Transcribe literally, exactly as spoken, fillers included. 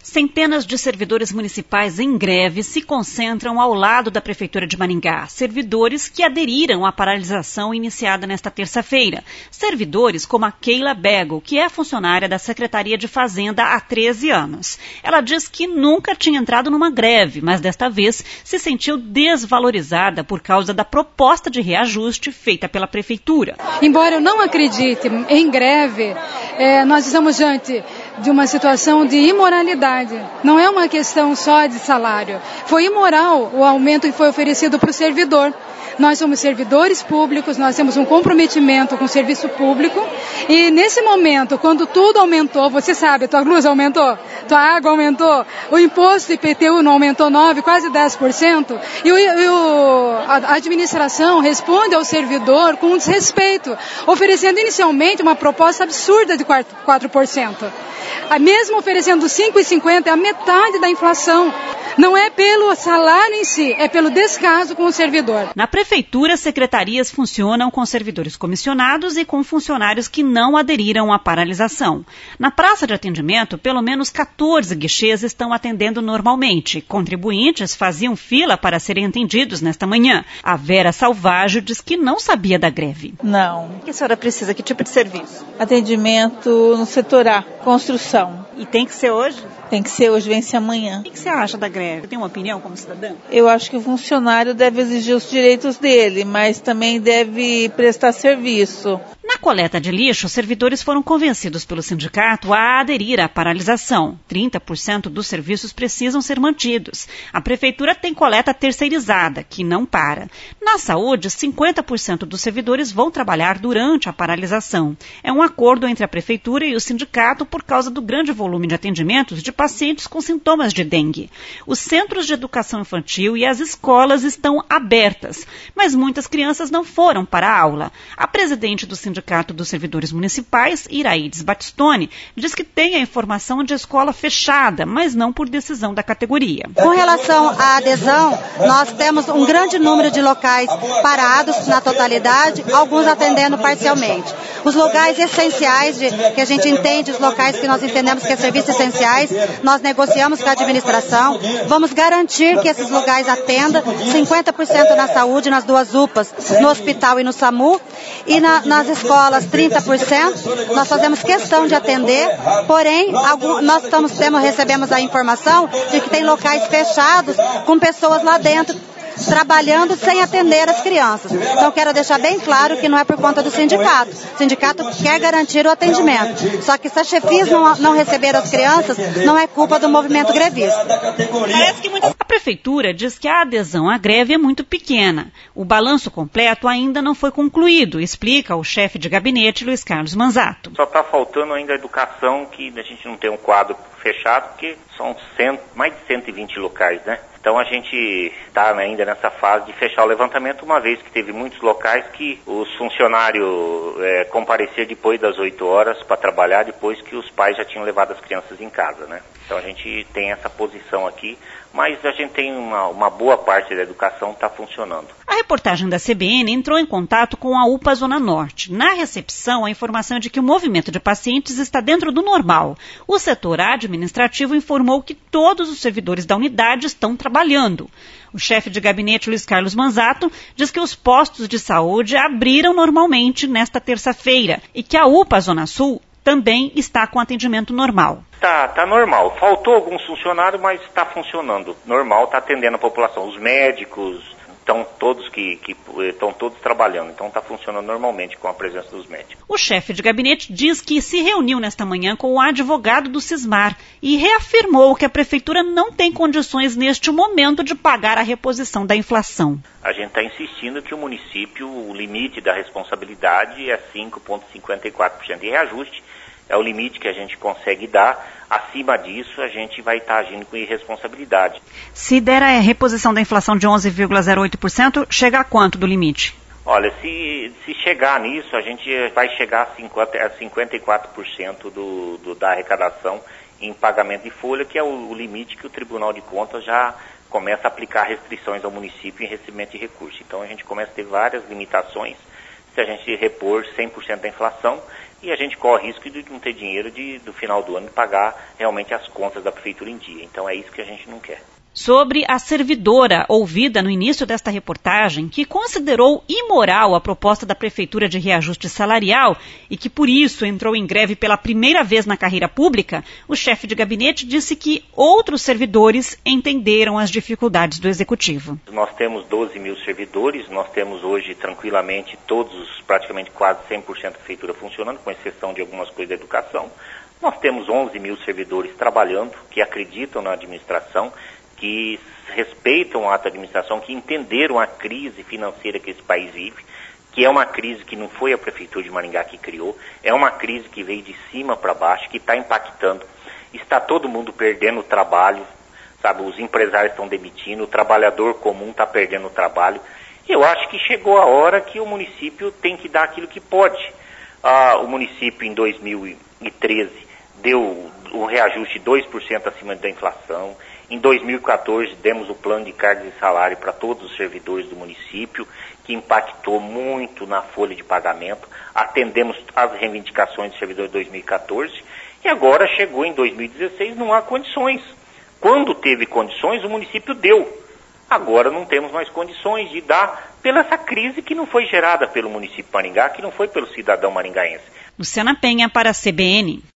Centenas de servidores municipais em greve se concentram ao lado da Prefeitura de Maringá. Servidores que aderiram à paralisação iniciada nesta terça-feira. Servidores como a Keila Bego, que é funcionária da Secretaria de Fazenda há treze anos. Ela diz que nunca tinha entrado numa greve, mas desta vez se sentiu desvalorizada por causa da proposta de reajuste feita pela Prefeitura. Embora eu não acredite em greve, é, nós estamos diante de uma situação de imoralidade. Não é uma questão só de salário. Foi imoral o aumento que foi oferecido para o servidor. Nós somos servidores públicos, nós temos um comprometimento com o serviço público e nesse momento, quando tudo aumentou, você sabe, tua luz aumentou, tua água aumentou, o imposto I P T U não aumentou nove por cento, quase dez por cento e, o, e o, a administração responde ao servidor com um desrespeito, oferecendo inicialmente uma proposta absurda de quatro por cento. Mesmo oferecendo cinco vírgula cinquenta por cento, é a metade da inflação. Não é pelo salário em si, é pelo descaso com o servidor. Na Prefeitura, secretarias funcionam com servidores comissionados e com funcionários que não aderiram à paralisação. Na praça de atendimento, pelo menos quatorze guichês estão atendendo normalmente. Contribuintes faziam fila para serem atendidos nesta manhã. A Vera Salvaggio diz que não sabia da greve. Não. O que a senhora precisa? Que tipo de serviço? Atendimento no setor A, construção. E tem que ser hoje? Tem que ser hoje, vence amanhã. O que você acha da greve? Você tem uma opinião como cidadã? Eu acho que o funcionário deve exigir os direitos dele, mas também deve prestar serviço. Na coleta de lixo, os servidores foram convencidos pelo sindicato a aderir à paralisação. trinta por cento dos serviços precisam ser mantidos. A Prefeitura tem coleta terceirizada, que não para. Na saúde, cinquenta por cento dos servidores vão trabalhar durante a paralisação. É um acordo entre a Prefeitura e o sindicato por causa do grande volume de atendimentos de pacientes com sintomas de dengue. Os centros de educação infantil e as escolas estão abertas, mas muitas crianças não foram para a aula. A presidente do sindicato Sindicato dos Servidores Municipais, Iraides Batistoni, diz que tem a informação de escola fechada, mas não por decisão da categoria. Com relação à adesão, nós temos um grande número de locais parados na totalidade, alguns atendendo parcialmente. Os locais essenciais, de, que a gente entende, os locais que nós entendemos que é serviços essenciais, nós negociamos com a administração, vamos garantir que esses locais atendam, cinquenta por cento na saúde, nas duas U P As, no hospital e no SAMU, e na, nas escolas escolas trinta por cento, nós fazemos questão de atender, porém, algum, nós estamos, temos, recebemos a informação de que tem locais fechados com pessoas lá dentro trabalhando sem atender as crianças. Então, quero deixar bem claro que não é por conta do sindicato. O sindicato quer garantir o atendimento. Só que se as chefias não, não receberam as crianças, não é culpa do movimento grevista. A Prefeitura diz que a adesão à greve é muito pequena. O balanço completo ainda não foi concluído, explica o chefe de gabinete, Luiz Carlos Manzato. Só está faltando ainda a educação, que a gente não tem um quadro fechado, porque são cem, mais de cento e vinte locais, né? Então a gente está ainda nessa fase de fechar o levantamento, uma vez que teve muitos locais que os funcionários é, compareceram depois das oito horas para trabalhar, depois que os pais já tinham levado as crianças em casa, né? Então a gente tem essa posição aqui, mas a gente tem uma, uma boa parte da educação está funcionando. A reportagem da C B N entrou em contato com a U P A Zona Norte. Na recepção, a informação é de que o movimento de pacientes está dentro do normal. O setor administrativo informou que todos os servidores da unidade estão trabalhando. O chefe de gabinete, Luiz Carlos Manzato, diz que os postos de saúde abriram normalmente nesta terça-feira e que a U P A Zona Sul também está com atendimento normal. Tá, tá normal. Faltou alguns funcionários, mas está funcionando. Normal, está atendendo a população. Os médicos estão todos que, que estão todos trabalhando, então está funcionando normalmente com a presença dos médicos. O chefe de gabinete diz que se reuniu nesta manhã com o advogado do Sismar e reafirmou que a Prefeitura não tem condições neste momento de pagar a reposição da inflação. A gente está insistindo que o município, o limite da responsabilidade é cinco vírgula cinquenta e quatro por cento de reajuste. É o limite que a gente consegue dar. Acima disso, a gente vai estar agindo com irresponsabilidade. Se der a reposição da inflação de onze vírgula zero oito por cento, chega a quanto do limite? Olha, se, se chegar nisso, a gente vai chegar a cinquenta e quatro por cento do, do, da arrecadação em pagamento de folha, que é o, o limite que o Tribunal de Contas já começa a aplicar restrições ao município em recebimento de recursos. Então, a gente começa a ter várias limitações. Se a gente repor cem por cento da inflação, e a gente corre risco de não ter dinheiro de, do final do ano pagar realmente as contas da prefeitura em dia. Então é isso que a gente não quer. Sobre a servidora ouvida no início desta reportagem, que considerou imoral a proposta da Prefeitura de reajuste salarial e que, por isso, entrou em greve pela primeira vez na carreira pública, o chefe de gabinete disse que outros servidores entenderam as dificuldades do Executivo. Nós temos doze mil servidores, nós temos hoje tranquilamente todos, praticamente quase cem por cento da Prefeitura funcionando, com exceção de algumas coisas da educação. Nós temos onze mil servidores trabalhando, que acreditam na administração, que respeitam a administração, que entenderam a crise financeira que esse país vive, que é uma crise que não foi a Prefeitura de Maringá que criou, é uma crise que veio de cima para baixo, que está impactando. Está todo mundo perdendo o trabalho, sabe? Os empresários estão demitindo, o trabalhador comum está perdendo o trabalho. Eu acho que chegou a hora que o município tem que dar aquilo que pode. Ah, o município, em dois mil e treze, deu o reajuste de dois por cento acima da inflação. Em dois mil e quatorze, demos o plano de cargos e salário para todos os servidores do município, que impactou muito na folha de pagamento. Atendemos as reivindicações dos servidores de dois mil e quatorze e agora chegou em dois mil e dezesseis, não há condições. Quando teve condições, o município deu. Agora não temos mais condições de dar pela essa crise que não foi gerada pelo município de Maringá, que não foi pelo cidadão maringaense. Luciana Penha para a C B N.